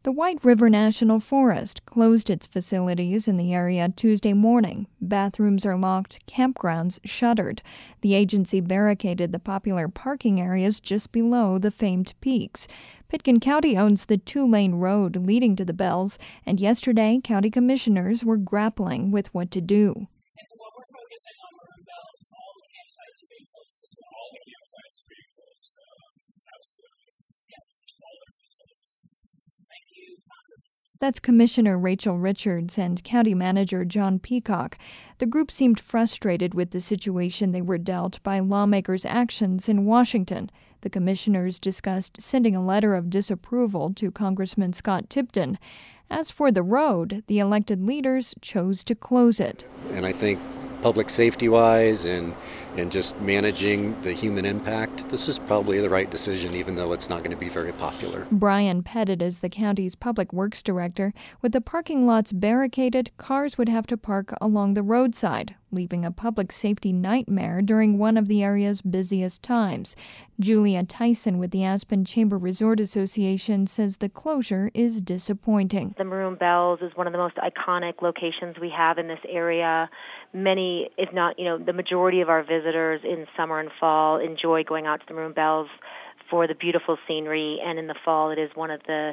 The White River National Forest closed its facilities in the area Tuesday morning. Bathrooms are locked, campgrounds shuttered. The agency barricaded the popular parking areas just below the famed peaks. Pitkin County owns the two-lane road leading to the Bells, and yesterday county commissioners were grappling with what to do. And so what we're focusing on Maroon Bells, all the campsites are being closed as well. All the campsites are being closed. Absolutely. Yeah, all their facilities. Thank you, Congress. That's Commissioner Rachel Richards and County Manager John Peacock. The group seemed frustrated with the situation they were dealt by lawmakers' actions in Washington. The commissioners discussed sending a letter of disapproval to Congressman Scott Tipton. As for the road, the elected leaders chose to close it. And I think public safety-wise and just managing the human impact, this is probably the right decision, even though it's not going to be very popular. Brian Pettit is the county's public works director. With the parking lots barricaded, cars would have to park along the roadside, leaving a public safety nightmare during one of the area's busiest times. Julia Tyson with the Aspen Chamber Resort Association says the closure is disappointing. The Maroon Bells is one of the most iconic locations we have in this area. Many, if not, the majority of our visitors in summer and fall enjoy going out to the Maroon Bells for the beautiful scenery, and in the fall it is one of the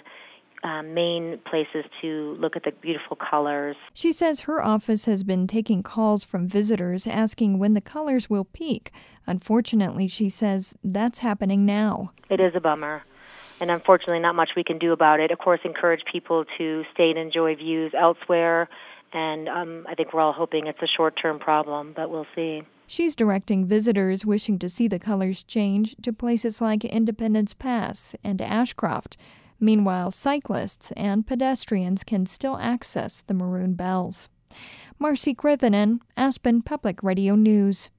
main places to look at the beautiful colors. She says her office has been taking calls from visitors asking when the colors will peak. Unfortunately, she says that's happening now. It is a bummer, and unfortunately not much we can do about it. Of course, encourage people to stay and enjoy views elsewhere, and I think we're all hoping it's a short-term problem, but we'll see. She's directing visitors wishing to see the colors change to places like Independence Pass and Ashcroft. Meanwhile, cyclists and pedestrians can still access the Maroon Bells. Marcy Griffin, Aspen Public Radio News.